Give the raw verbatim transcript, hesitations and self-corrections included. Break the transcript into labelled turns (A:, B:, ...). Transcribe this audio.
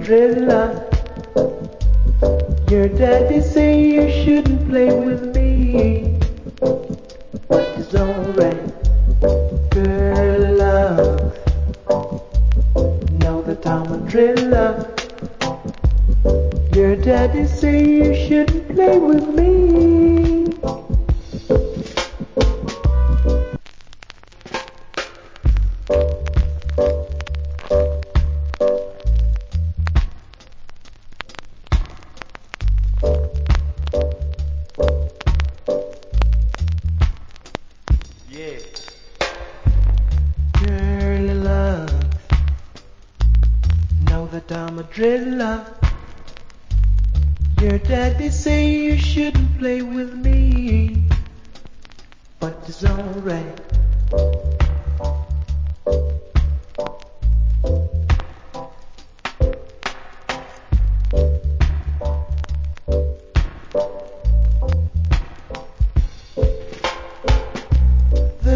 A: driller. Your daddy say you shouldn't play with me, but it's alright. Girl, love, know that I'm a driller. Your daddy say you shouldn't play with me.
B: Yeah.
A: Girl, love, know that I'm a driller. Your daddy say you shouldn't play with me, but it's alright.